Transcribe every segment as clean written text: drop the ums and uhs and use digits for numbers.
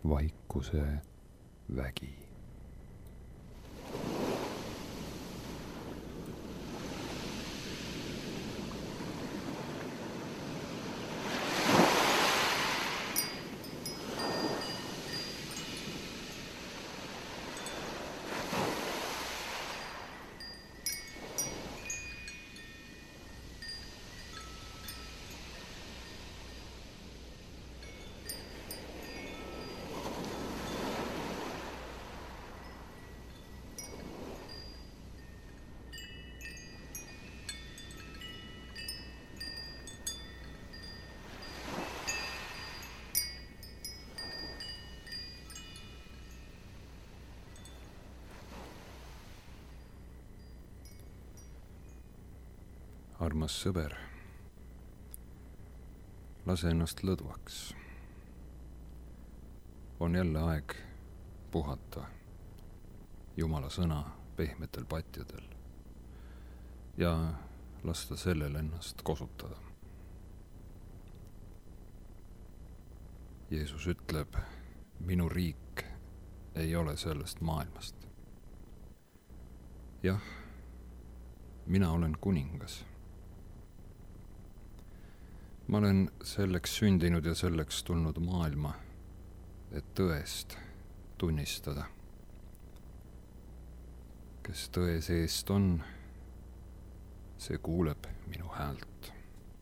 vaikuse vägi. Armas sõber, lase ennast lõdvaks. On jälle aeg puhata Jumala sõna pehmetel patjadel ja lasta sellel ennast kosutada. Jeesus ütleb, minu riik ei ole sellest maailmast. Jah, mina olen kuningas. Ma olen selleks sündinud ja selleks tulnud maailma, et tõest tunnistada. Kes tõe seest on, see kuuleb minu häält.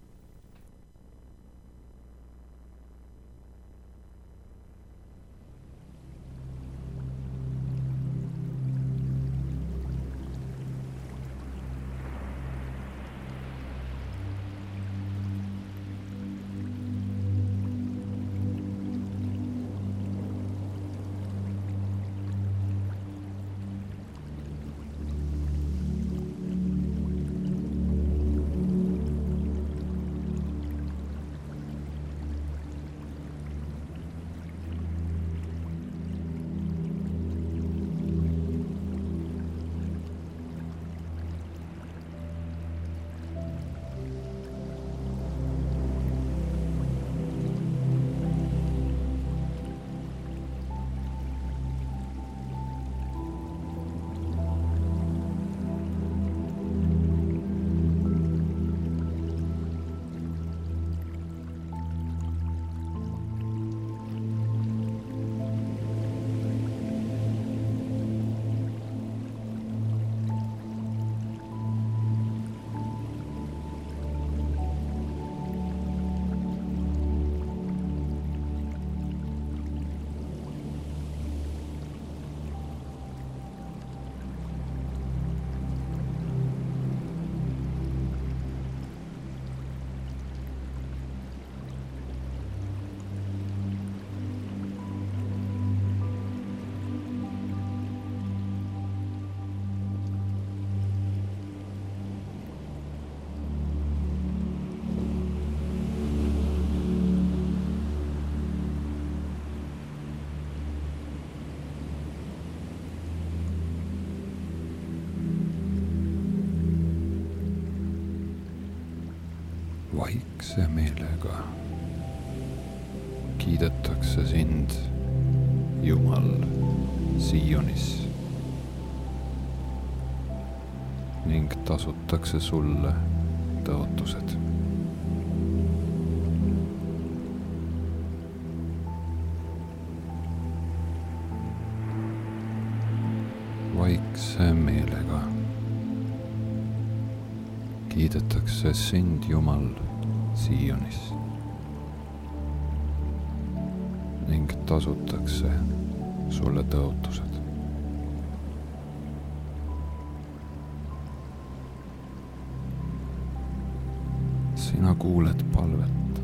Vaikse meelega kiidetakse sind, Jumal, Sionis ning tasutakse sulle tõotused. Vaikse meelega kiidetakse sind, Jumal, Sionis ning tasutakse sulle tõotused. Sina kuuled palvet.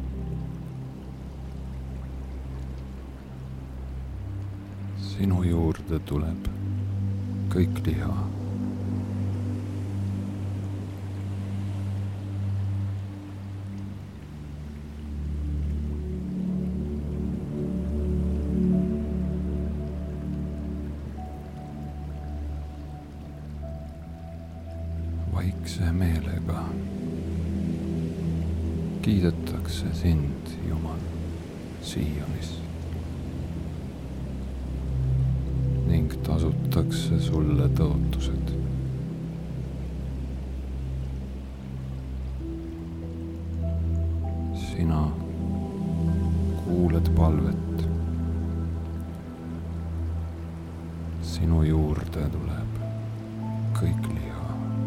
Sinu juurde tuleb kõik liha. Vaikse meelega kiidetakse sind, Jumal, Sionis tasutakse sulle tõotused. Sina kuuled palvet. Sinu juurde tuleb kõik liha.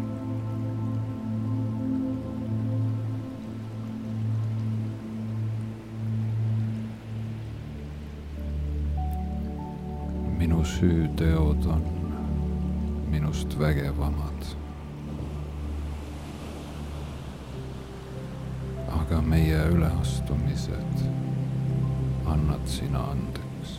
Minu süüteod on minust vägevamad. Aga meie üleastumised annad sina andeks.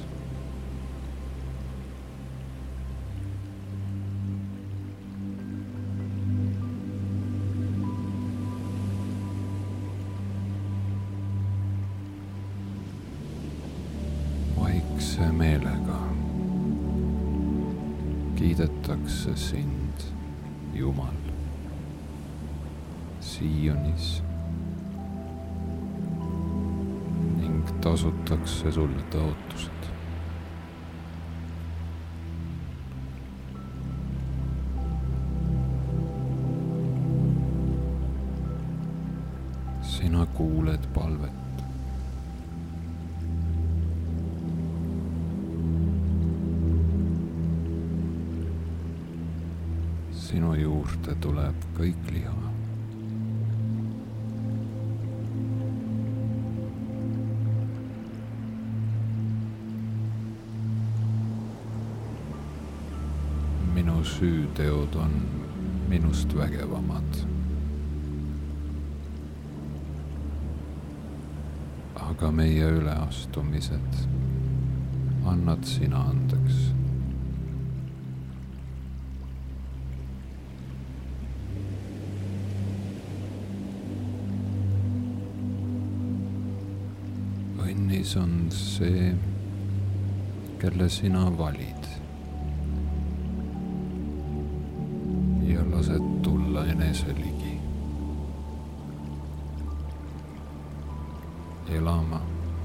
Vaikse meelega kiidetakse sind, Jumal, Siionis ning tasutakse sulle tõotused. Sina kuuled palvet. Sinu juurde tuleb kõik liha. Minu süüteod on minust vägevamad. Aga meie üleastumised annad sina andeks. Õnnis on see, kelle sina valid ja lased tulla enese ligi, elama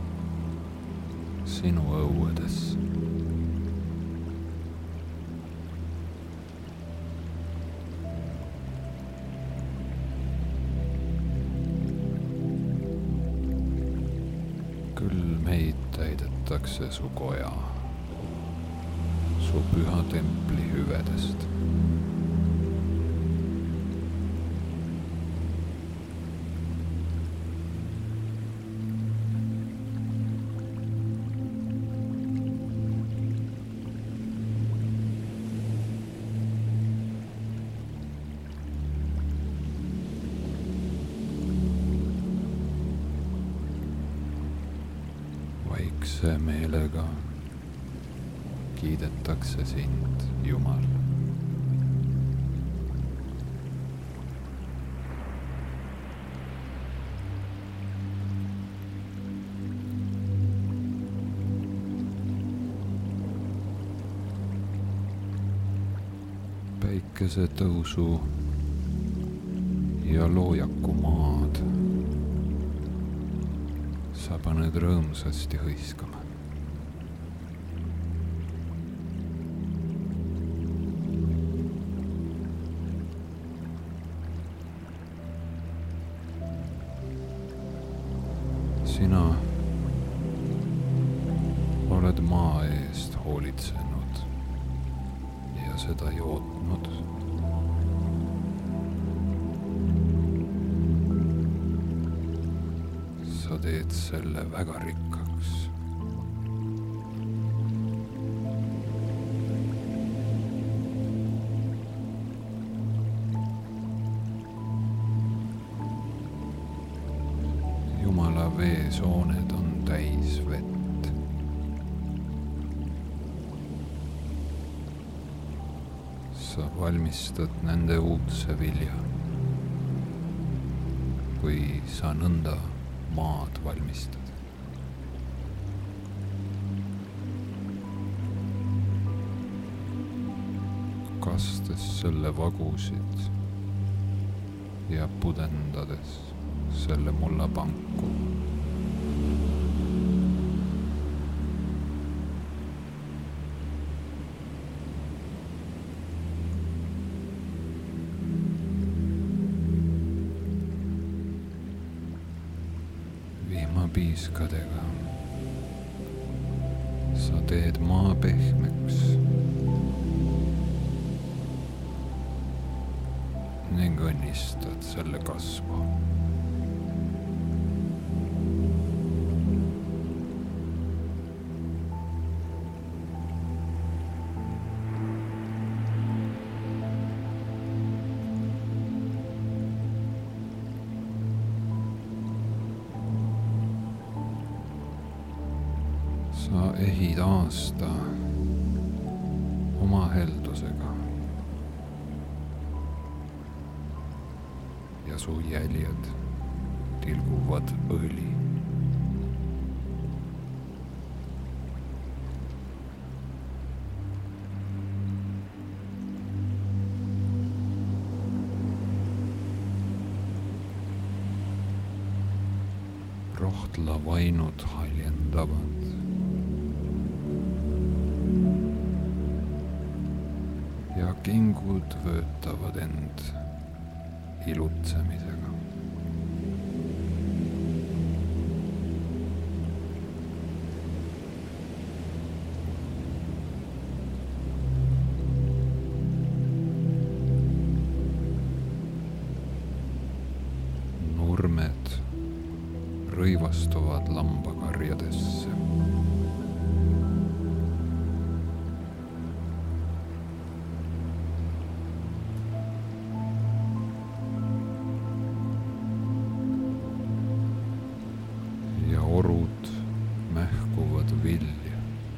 sinu õuedes. Küll meid täidetakse su koja, su püha templi hüvedest. Vaikse meelega kiidetakse sind, Jumal. Päikesetõusu ja loojaku maad sa paned rõõmsasti hõiskama. Sina oled maa eest hoolitsenud ja seda jootnud. Sa teed selle väga rikkaks. Jumala veesooned on täis vett. Sa valmistad nende uudse vilja, kui sa nõnda maad valmistad. Kastes selle vagusid ja pudendades selle mullapanku. vihmapiiskadega sa teed maa pehmeks ning õnnistad selle kasvu. Sa ehid aasta oma heldusega ja su jäljed tilguvad õli. Rohtla vainud haljendavad ja kingud vöötavad end ilutsemisega. Nurmed rõivastuvad lambakarjadesse. Ja orud mähkuvad vilja.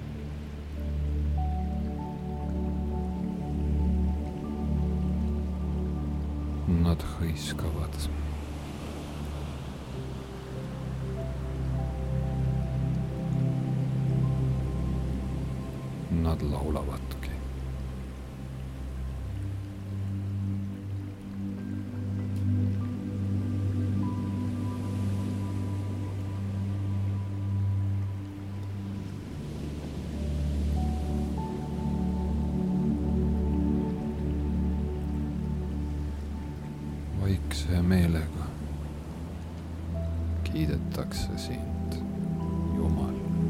Nad hõiskavad. Nad laulavadki. Vaikse meelega kiidetakse sind, Jumal.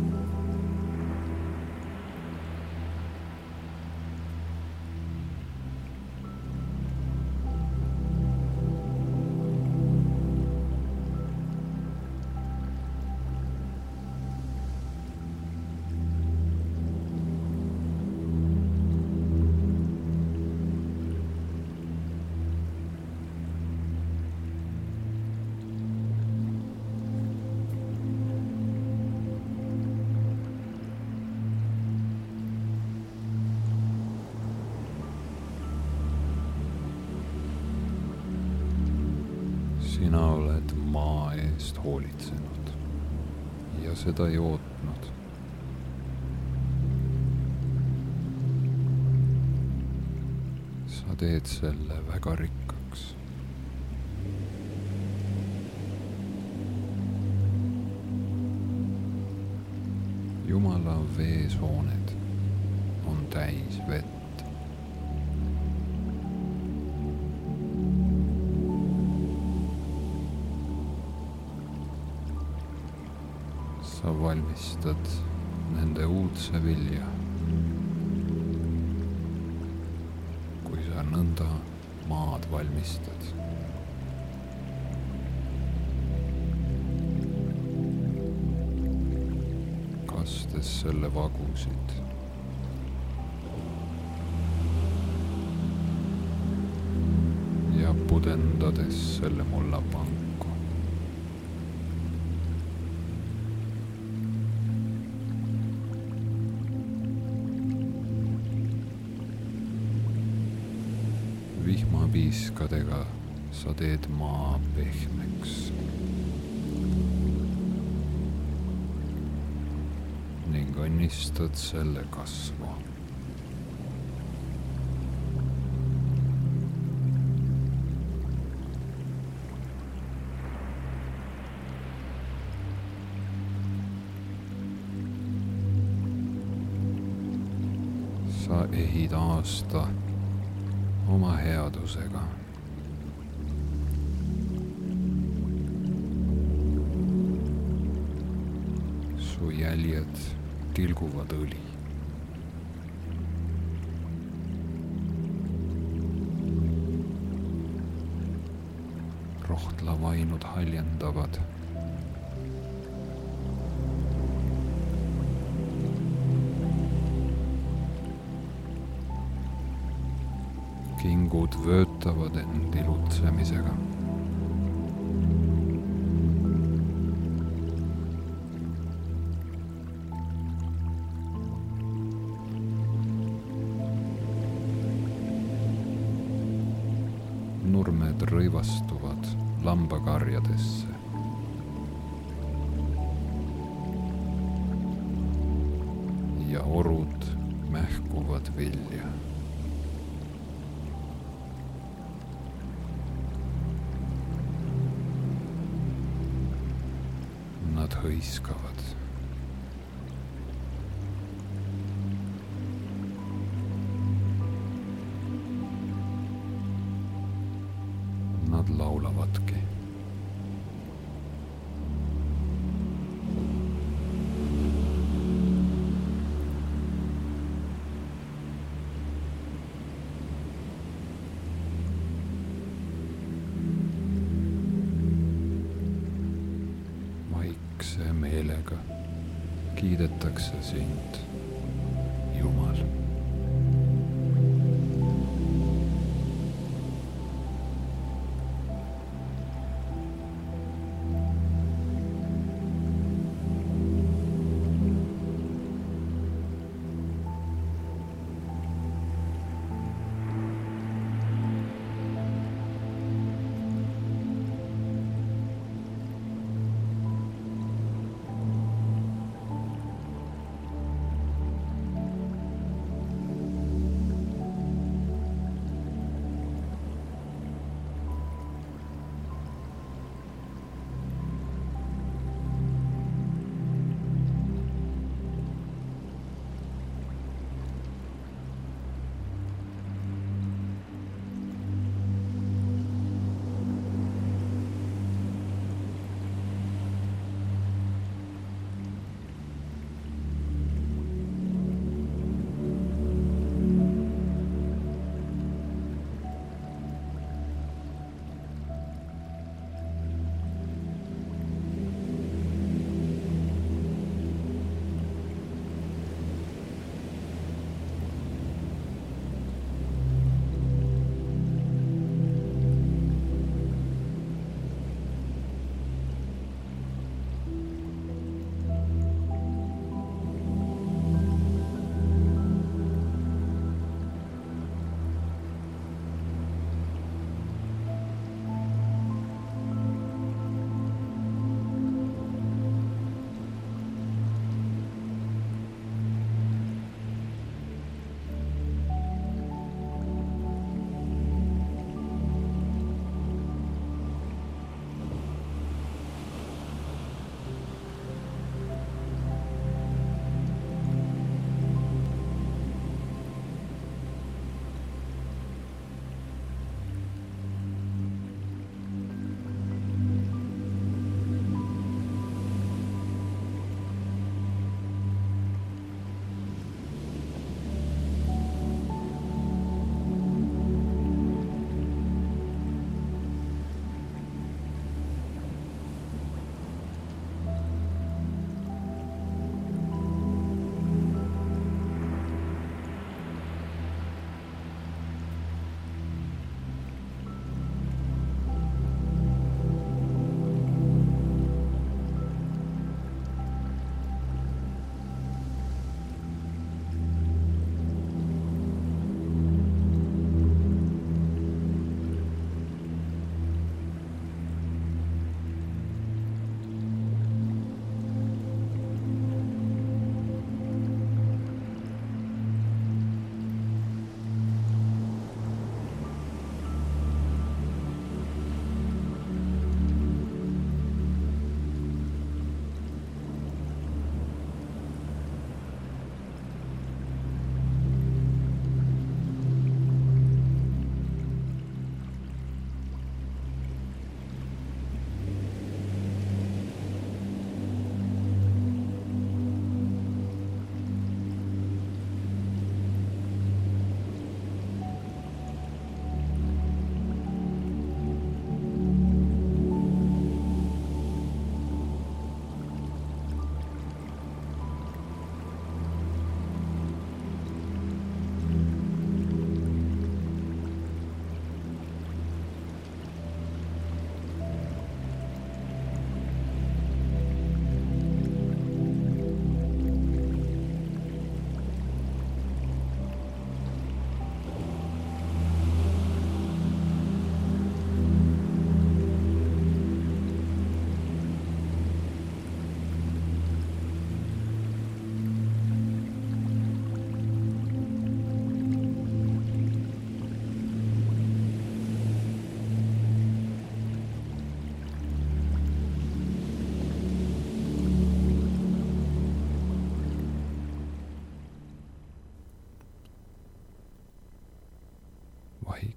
Sina oled maa eest hoolitsenud ja seda jootnud. Sa teed selle väga rikkaks. Jumala veesooned on täis vett. Sa valmistad nende uudse vilja, kui sa nõnda maad valmistad. Kastes selle vagusid ja pudendades selle mullapanku. Vihmapiiskadega sa teed maa pehmeks ning õnnistad selle kasvu. Sa ehid aasta oma headusega su jäljed tilguvad õli. Rohtla vainud haljendavad. Kingud vöötavad end ilutsemisega. Nurmed rõivastuvad lambakarjadesse. Ja orud mähkuvad vilja. Nad hõiskavad. Nad laulavadki. Vaikse meelega kiidetakse sind, Jumal.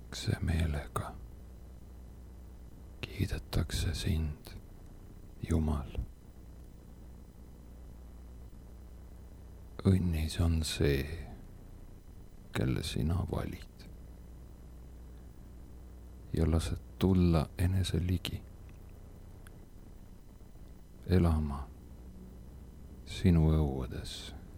vaikse meelega kiidetakse sind, Jumal. õnnis on see, kelle sina valid ja lased tulla enese ligi, elama sinu õuedes.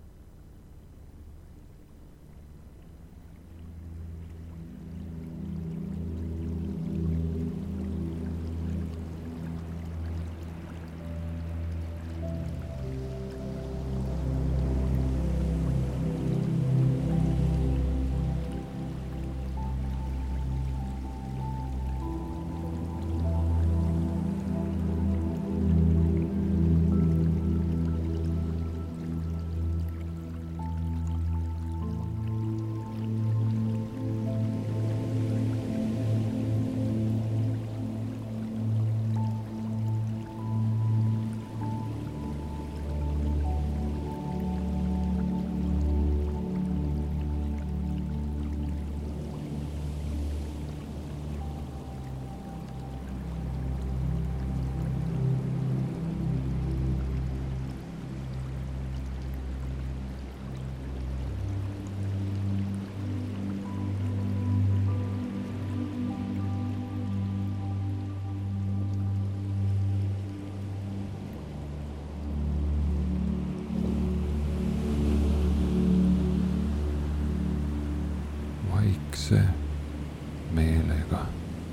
Vaikse meelega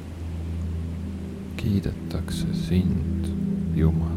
kiidetakse sind, Jumal.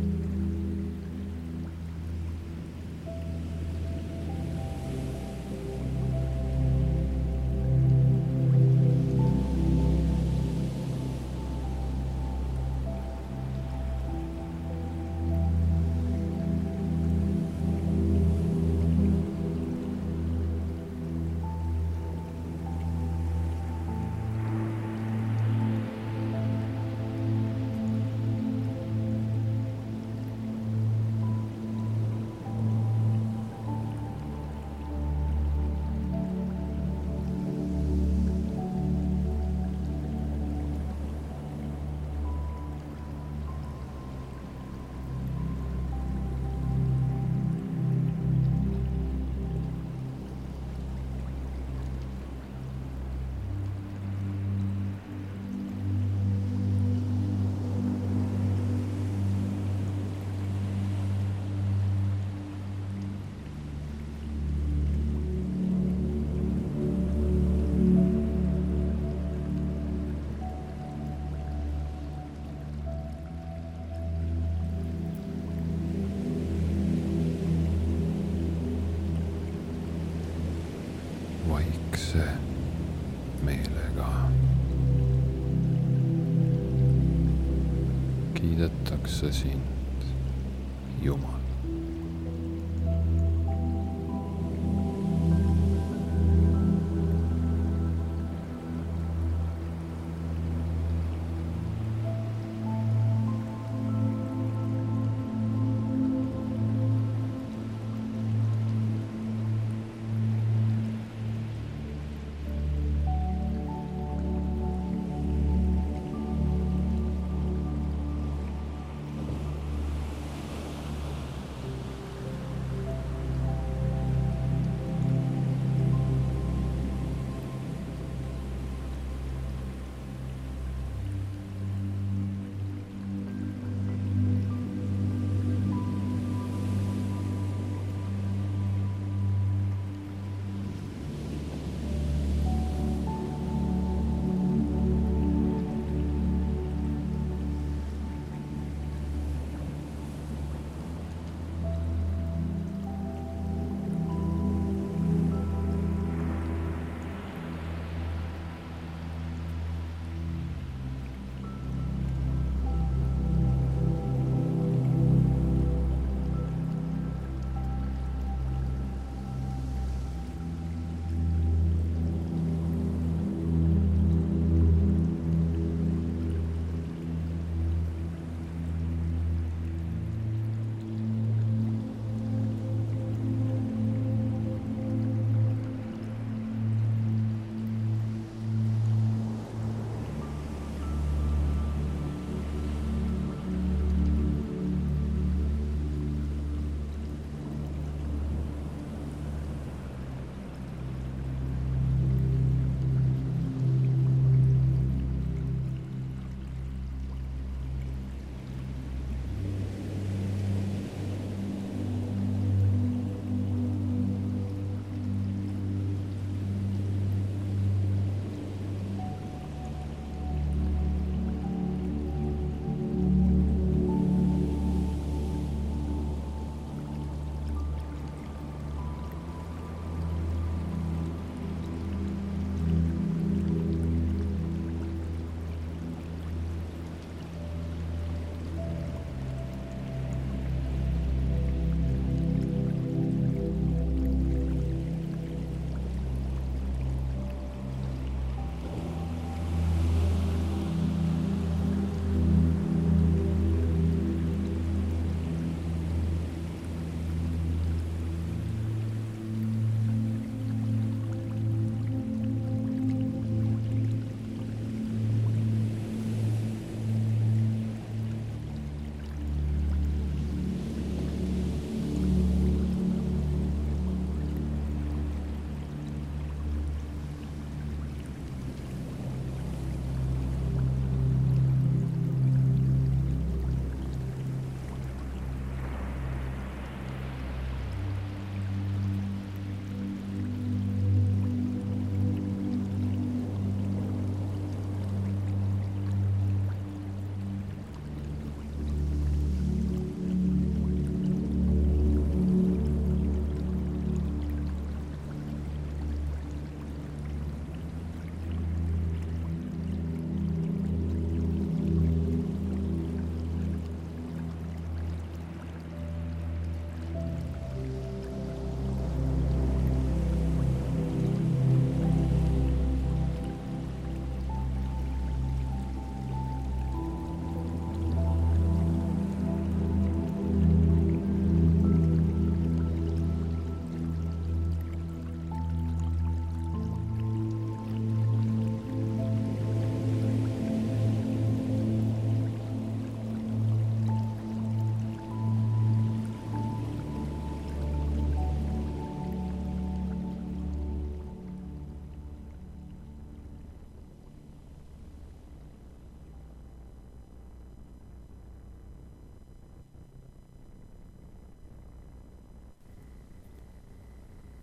Vaikse meelega kiidetakse sind, Jumal.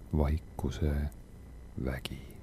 vaikuse vägi.